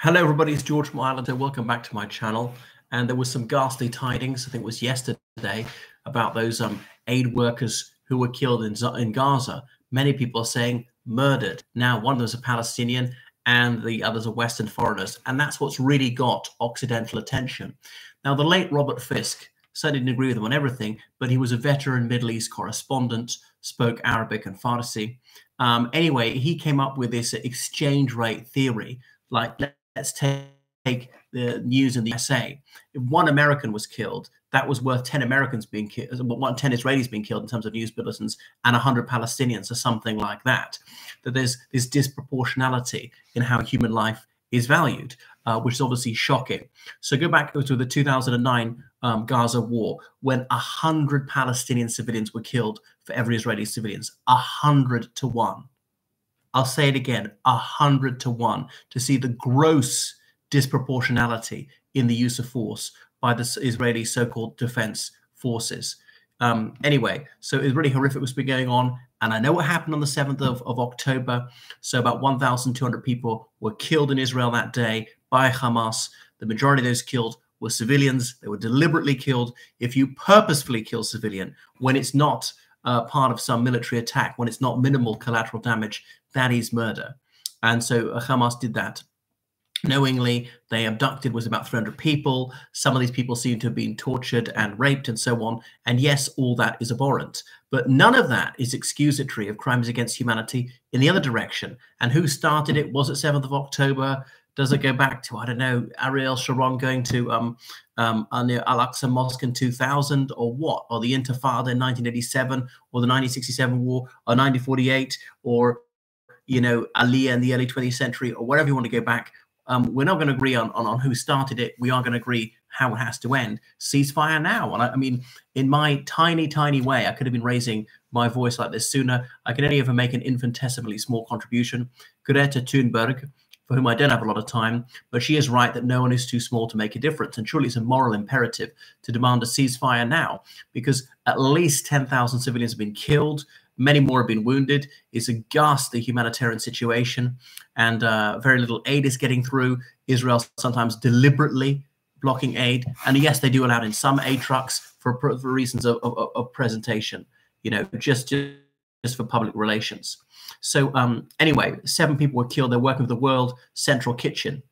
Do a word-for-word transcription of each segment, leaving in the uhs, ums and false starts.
Hello, everybody. It's George from Ireland. Welcome back to my channel. And there was some ghastly tidings, I think it was yesterday, about those um, aid workers who were killed in, in Gaza. Many people are saying murdered. Now, one of them is a Palestinian and the others are Western foreigners. And that's what's really got Occidental attention. Now, the late Robert Fisk certainly didn't agree with him on everything, but he was a veteran Middle East correspondent, spoke Arabic and Farsi. Um, anyway, he came up with this exchange rate theory, like, let's take, take the news in the U S A. If one American was killed, that was worth ten Americans being killed, ten Israelis being killed in terms of news bulletins, and one hundred Palestinians, or something like that. That there's this disproportionality in how human life is valued, uh, which is obviously shocking. So go back to the two thousand nine um, Gaza war, when one hundred Palestinian civilians were killed for every Israeli civilians, one hundred to one. I'll say it again, a hundred to one, to see the gross disproportionality in the use of force by the Israeli so-called defense forces. Um, anyway, so it's really horrific what's been going on. And I know what happened on the seventh of, of October. So about one thousand two hundred people were killed in Israel that day by Hamas. The majority of those killed were civilians. They were deliberately killed. If you purposefully kill civilian, when it's not Uh, part of some military attack, when it's not minimal collateral damage, that is murder. And so uh, Hamas did that knowingly. They abducted was about three hundred people. Some of these people seem to have been tortured and raped and so on. And yes, all that is abhorrent. But none of that is excusatory of crimes against humanity in the other direction. And who started it? Was it seventh of October? Does it go back to, I don't know, Ariel Sharon going to um, um, Al-Aqsa Mosque in two thousand, or what? Or the Intifada in nineteen eighty-seven, or the nineteen sixty-seven war, or nineteen forty-eight, or, you know, Aliyah in the early twentieth century, or wherever you want to go back. Um, we're not going to agree on, on, on who started it. We are going to agree how it has to end. Ceasefire now. And I, I mean, in my tiny, tiny way, I could have been raising my voice like this sooner. I can only ever make an infinitesimally small contribution. Greta Thunberg, for whom I don't have a lot of time, but she is right that no one is too small to make a difference. And surely it's a moral imperative to demand a ceasefire now, because at least ten thousand civilians have been killed. Many more have been wounded. It's a ghastly humanitarian situation, and uh, very little aid is getting through. Israel sometimes deliberately blocking aid. And yes, they do allow in some aid trucks for, for reasons of, of, of presentation, you know, just, just, just for public relations. So um, anyway, seven people were killed. They're working with the World Central Kitchen.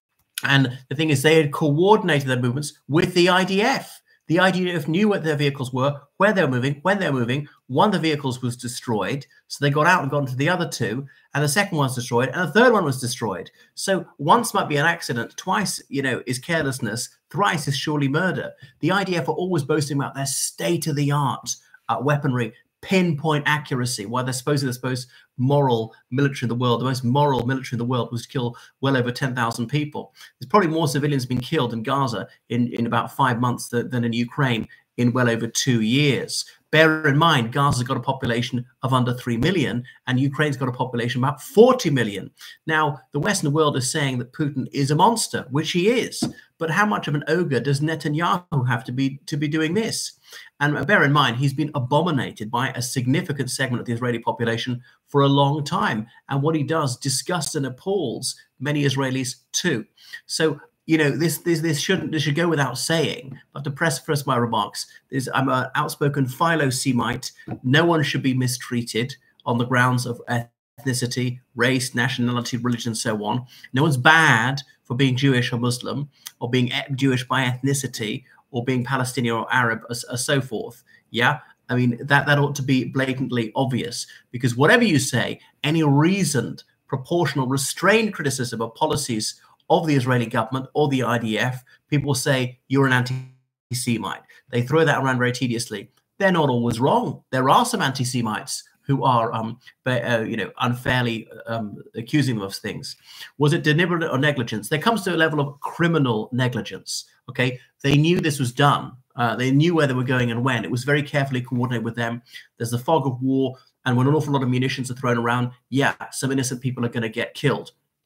And the thing is, they had coordinated their movements with the I D F. The I D F knew what their vehicles were, where they were moving, when they were moving. One of the vehicles was destroyed. So they got out and got into the other two. And the second one was destroyed. And the third one was destroyed. So once might be an accident. Twice, you know, is carelessness. Thrice is surely murder. The I D F are always boasting about their state-of-the-art uh, weaponry, pinpoint accuracy, why they're supposed to the most moral military in the world. The most moral military in the world was to kill well over ten thousand people. There's probably more civilians being killed in Gaza in, in about five months than, than in Ukraine in well over two years. Bear in mind, Gaza's got a population of under three million, and Ukraine's got a population of about forty million. Now, the Western world is saying that Putin is a monster, which he is. But how much of an ogre does Netanyahu have to be to be doing this? And bear in mind, he's been abominated by a significant segment of the Israeli population for a long time. And what he does disgusts and appalls many Israelis too. So, you know, this this this shouldn't this should go without saying. But to press first my remarks, is I'm an outspoken Philo-Semite. No one should be mistreated on the grounds of ethnicity, race, nationality, religion, and so on. No one's bad for being Jewish or Muslim, or being Jewish by ethnicity, or being Palestinian or Arab, or, or so forth. Yeah, I mean, that, that ought to be blatantly obvious, because whatever you say, any reasoned, proportional, restrained criticism of policies of the Israeli government or the I D F, people will say you're an anti-Semite. They throw that around very tediously. They're not always wrong. There are some anti-Semites who are, um, uh, you know, unfairly um, accusing them of things. Was it deliberate or negligence? There comes to a level of criminal negligence. Okay, they knew this was done. Uh, they knew where they were going and when. It was very carefully coordinated with them. There's the fog of war, and when an awful lot of munitions are thrown around, yeah, some innocent people are going to get killed.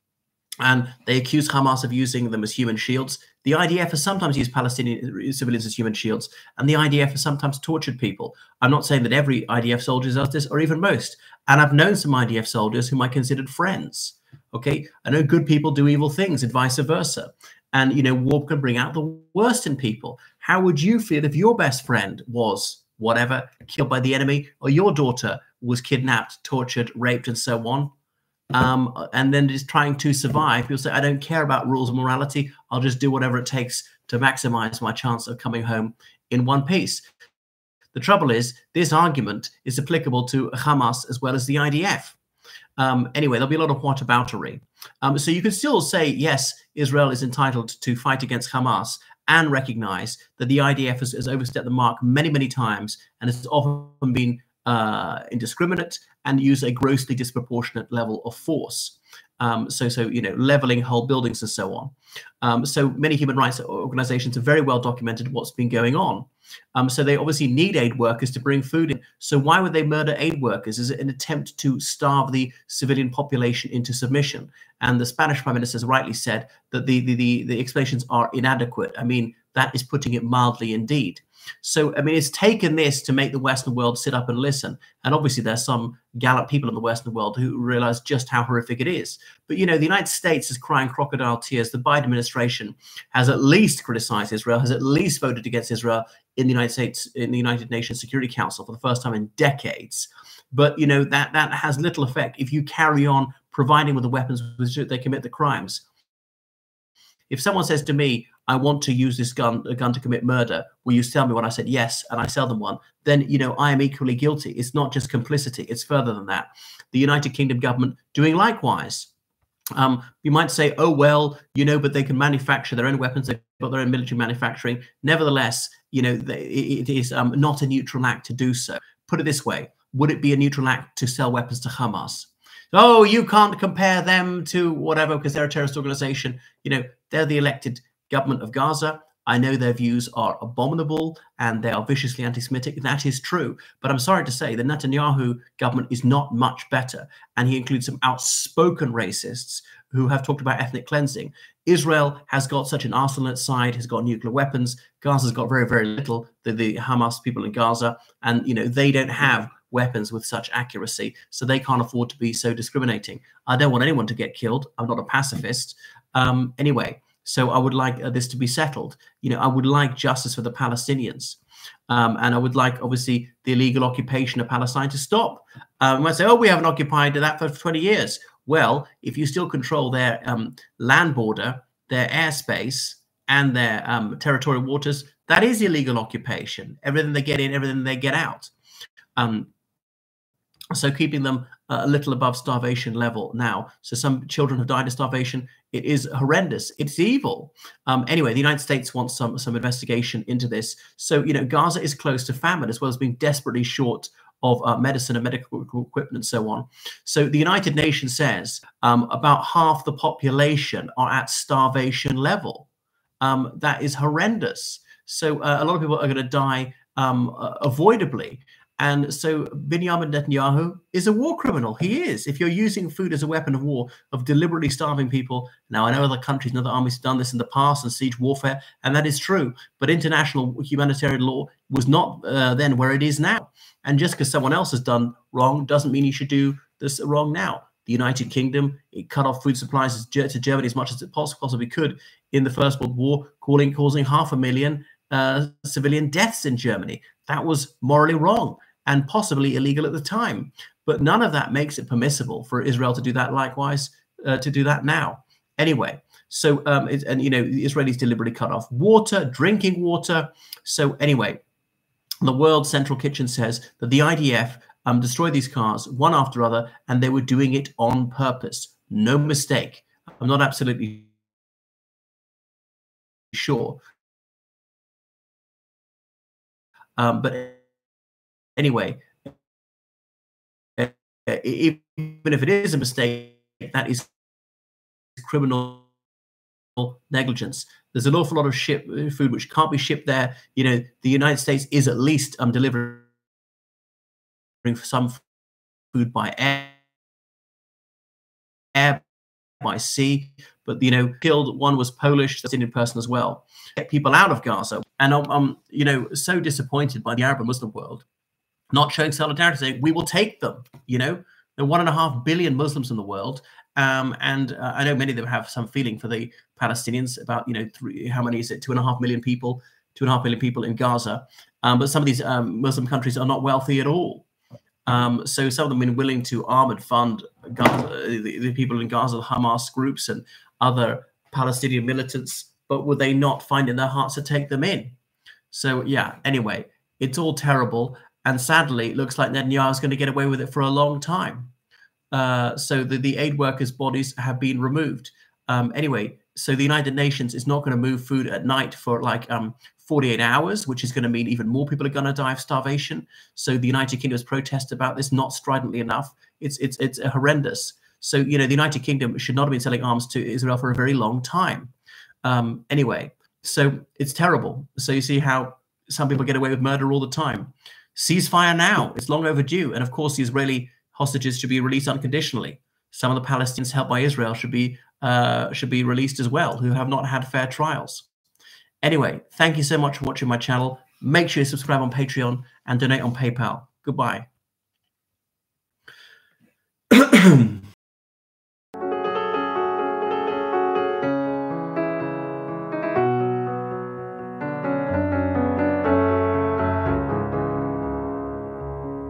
And they accuse Hamas of using them as human shields. The I D F has sometimes used Palestinian civilians as human shields, and the I D F has sometimes tortured people. I'm not saying that every I D F soldier does this, or even most. And I've known some I D F soldiers whom I considered friends. Okay, I know good people do evil things and vice versa. And, you know, war can bring out the worst in people. How would you feel if your best friend was, whatever, killed by the enemy, or your daughter was kidnapped, tortured, raped, and so on? Um, and then just trying to survive. People say, I don't care about rules and morality. I'll just do whatever it takes to maximize my chance of coming home in one piece. The trouble is, this argument is applicable to Hamas as well as the I D F. Um, anyway, there'll be a lot of whataboutery. Um, so you can still say, yes, Israel is entitled to fight against Hamas and recognize that the I D F has, has overstepped the mark many, many times and has often been uh, indiscriminate and use a grossly disproportionate level of force. Um, so, so you know, leveling whole buildings and so on. Um, so many human rights organizations have very well documented what's been going on. Um, so they obviously need aid workers to bring food in. So why would they murder aid workers? Is it an attempt to starve the civilian population into submission? And the Spanish Prime Minister has rightly said that the, the, the, the explanations are inadequate. I mean, that is putting it mildly indeed. So, I mean, it's taken this to make the Western world sit up and listen. And obviously there's some gallant people in the Western world who realize just how horrific it is. But, you know, the United States is crying crocodile tears. The Biden administration has at least criticized Israel, has at least voted against Israel in the United States, in the United Nations Security Council for the first time in decades. But, you know, that, that has little effect if you carry on providing with the weapons with which they commit the crimes. If someone says to me, I want to use this gun, a gun to commit murder, will you sell me one? I said, yes, and I sell them one. Then, you know, I am equally guilty. It's not just complicity. It's further than that. The United Kingdom government doing likewise. Um, you might say, oh, well, you know, but they can manufacture their own weapons. They've got their own military manufacturing. Nevertheless, you know, they, it is um, not a neutral act to do so. Put it this way. Would it be a neutral act to sell weapons to Hamas? Oh, you can't compare them to whatever because they're a terrorist organization. You know, they're the elected government of Gaza. I know their views are abominable and they are viciously anti-Semitic. That is true. But I'm sorry to say the Netanyahu government is not much better. And he includes some outspoken racists who have talked about ethnic cleansing. Israel has got such an arsenal at its side, has got nuclear weapons. Gaza's got very, very little, the, the Hamas people in Gaza. And, you know, they don't have weapons with such accuracy, so they can't afford to be so discriminating. I don't want anyone to get killed. I'm not a pacifist. Um, anyway, so I would like uh, this to be settled. You know, I would like justice for the Palestinians. Um, and I would like, obviously, the illegal occupation of Palestine to stop. Um, I might say, oh, we haven't occupied that for twenty years. Well, if you still control their um, land border, their airspace, and their um, territorial waters, that is illegal occupation. Everything they get in, everything they get out. Um, so keeping them uh, a little above starvation level now. So some children have died of starvation. It is horrendous. It's evil. Um, anyway, the United States wants some, some investigation into this. So, you know, Gaza is close to famine as well as being desperately short of uh, medicine and medical equipment and so on. So the United Nations says um, about half the population are at starvation level. Um, that is horrendous. So uh, a lot of people are going to die um, uh, avoidably. And so Benjamin Netanyahu is a war criminal. He is. If you're using food as a weapon of war, of deliberately starving people. Now, I know other countries and other armies have done this in the past and siege warfare, and that is true. But international humanitarian law was not uh, then where it is now. And just because someone else has done wrong doesn't mean you should do this wrong now. The United Kingdom, it cut off food supplies to Germany as much as it possibly could in the First World War, calling, causing half a million uh, civilian deaths in Germany. That was morally wrong and possibly illegal at the time. But none of that makes it permissible for Israel to do that likewise, uh, to do that now. Anyway, so, um, it, and, you know, the Israelis deliberately cut off water, drinking water. So anyway, the World Central Kitchen says that the I D F um, destroyed these cars one after other, and they were doing it on purpose. No mistake. I'm not absolutely sure. Um, but anyway, uh, even if it is a mistake, that is criminal negligence. There's an awful lot of ship food which can't be shipped there. You know, the United States is at least um, delivering some food by air, air, by sea. But, you know, killed one was Polish, that's an Indian person as well. Get people out of Gaza. And I'm, I'm, you know, so disappointed by the Arab and Muslim world not showing solidarity, saying we will take them. You know, there are one and a half billion Muslims in the world, Um, and uh, I know many of them have some feeling for the Palestinians about, you know, three, how many is it? Two and a half million people, two and a half million people in Gaza. Um, but some of these um, Muslim countries are not wealthy at all. Um, so some of them have been willing to arm and fund Gaza, the, the people in Gaza, the Hamas groups and other Palestinian militants, but would they not find in their hearts to take them in? So yeah, anyway, it's all terrible. And sadly, it looks like Netanyahu is going to get away with it for a long time. Uh, so the, the aid workers' bodies have been removed. Um, anyway, so the United Nations is not going to move food at night for like um, forty-eight hours, which is going to mean even more people are going to die of starvation. So the United Kingdom's protest about this, not stridently enough. It's it's it's horrendous. So, you know, the United Kingdom should not have been selling arms to Israel for a very long time. Um, anyway, so it's terrible. So you see how some people get away with murder all the time. Ceasefire now. It's long overdue. And of course, the Israeli hostages should be released unconditionally. Some of the Palestinians helped by Israel should be uh, should be released as well, who have not had fair trials. Anyway, thank you so much for watching my channel. Make sure you subscribe on Patreon and donate on PayPal. Goodbye.